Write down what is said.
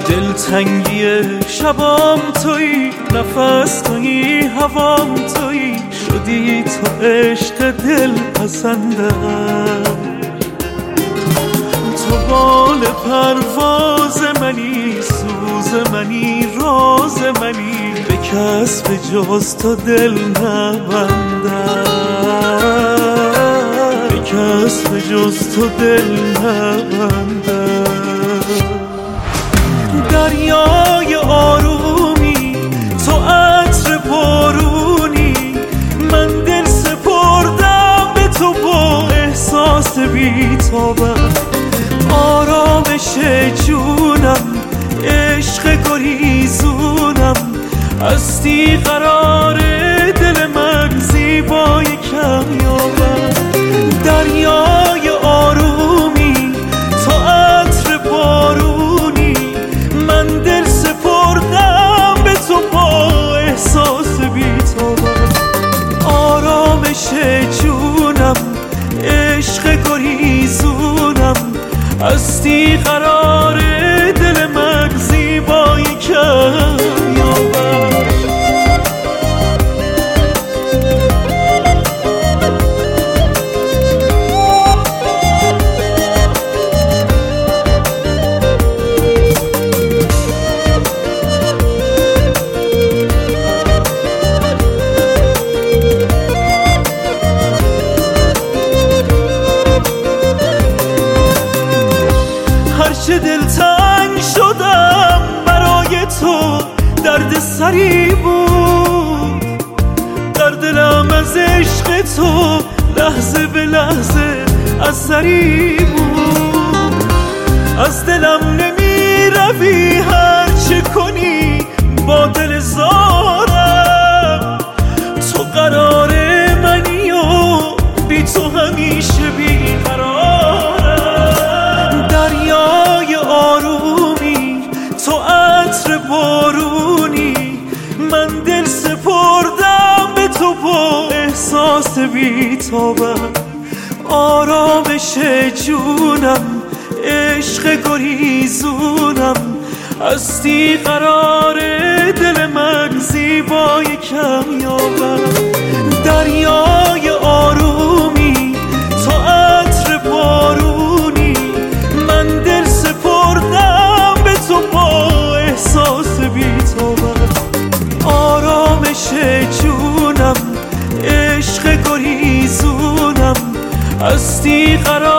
دلتنگی شبام تویی، نفس تویی، هوام تویی، شدی تو عشق دل پسندم. تو بال پرواز منی، سوز منی، راز منی، به کس به جز تو دل نبندم، به کس به جز تو دل نبندم. دریای آرومی، تو عطر بارونی، من دل سپردم به تو با احساس بی‌تابم. آرامش جونم، عشق گریزونم، هستی قرار دل من، زیبای کمیابم. دریای آرومی، تو عطر بارونی، من دل سپردم به تو با احساس بی‌تابم. آرامش جونم، عشق گریزونم، هستی قرار دل من، زیبای کمیابم. هرچه دلتنگ شدم برای تو، درد سری بود در دلم، از عشق تو لحظه به لحظه اثری بود. از دلم نمی روی، هرچه کنی با دل زارم. تو قرار منی و بی تو همیشه بیقرارم. دریای آرومی، تو عطر بارونی، من دل سپردم به تو با احساس بی‌تابم. آرامش جونم، عشق گریزونم، هستی قرار دل من، زیبای کمیابم. دریای آرومی، تو عطر بارونی، من دل سپردم به تو با احساس بی‌تابم. آرامش جونم، عشق گریزونم، هستی قرار